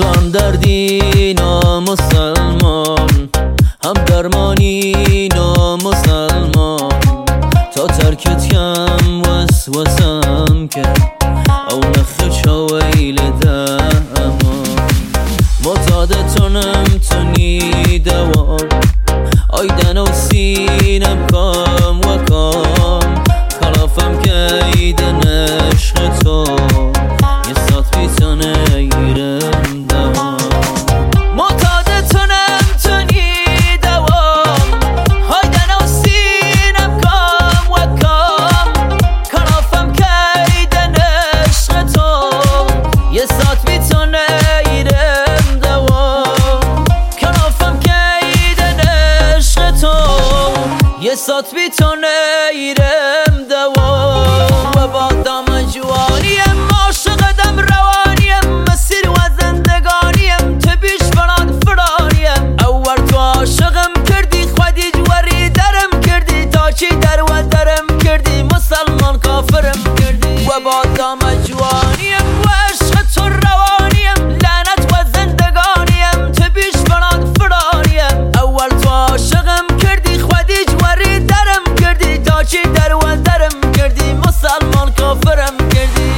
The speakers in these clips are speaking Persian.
تو هم دردی نامسلمان، هم درمانی نامسلمان. تا ترکت کم وسوسم کرد او نخش ویل دامان. معتاد تو نمتونی دوام آیدن و سینم کام و کام. خلافم که ایدن عشق تو یه ساعت بیتانه ایرم دوام. معتاد تو نمتونی دوام آیدن و سینم کام و کام. خلافم که ایدن عشق تو یه ساعت بیتانه ایرم دوام. خلافم که ایدن عشق تو یه ساعت بیتانه ایرم دوام. و با دام جوانیم عاشقدم روانیم، مسیر و زندگانیم تبیش فراد فرانیم. اول تو عاشقم کردی خودی جوری درم کردی، تا چی در و درم کردی مسلمان کافرم کردی. و با دام جوانیم و عشق تو روانیم، لعنت و زندگانیم تبیش فراد فرانیم. اول تو عاشقم کردی خودی جوری درم کردی، تا چی در و درم کردی مسلمان کافرم کردی.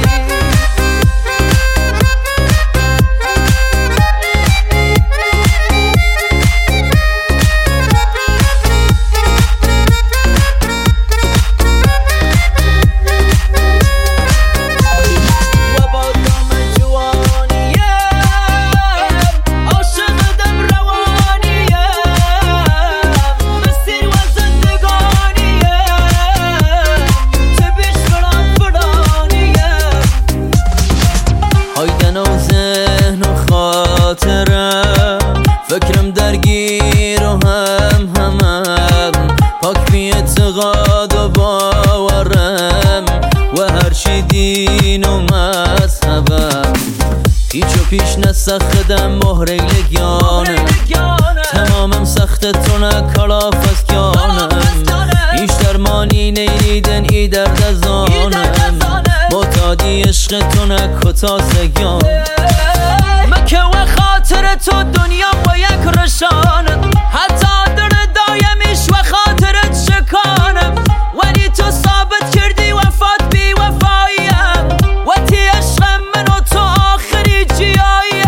فکرم درگیر و همم پاک بی اعتقاد و باورم و هرچی دین و مذهبم. هیچ و پیش نسخدم مهره لگیانم، تمامم سخت تو نکلاف از کیانم. هیچ درمانی نیدن ای درد از آنم، معتادی عشق تو نکتا سگیان. مکه و خاطر تو دنیا با یک رشانم، حتی در دایمیش و خاطرت شکانم. ولی تو ثابت کردی وفات بی وفاییم، و تی عشق من و تو آخری جیاییم.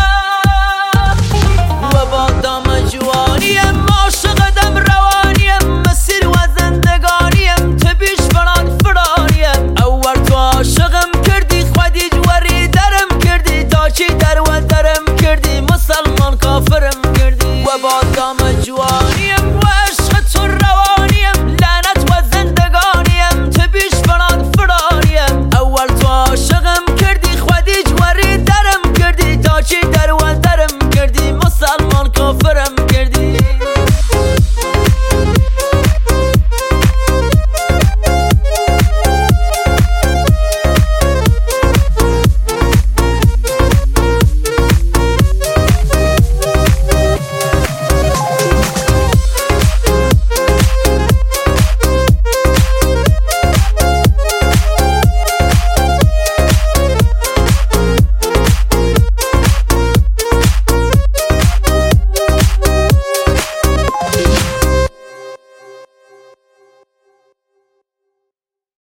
و با دام جوانیم عاشقدم روانیم، مسیر و زندگانیم تبیش فراد فرانیم. اول تو عاشقم کردی خودی جوری درم کردی، تا چی در و درم کردی مسلمان کافرم کردی. و با دام جوانیم و عشق تو روانیم، لعنت و زندگانیم تبیش فراد فرانیم. اول تو عاشقم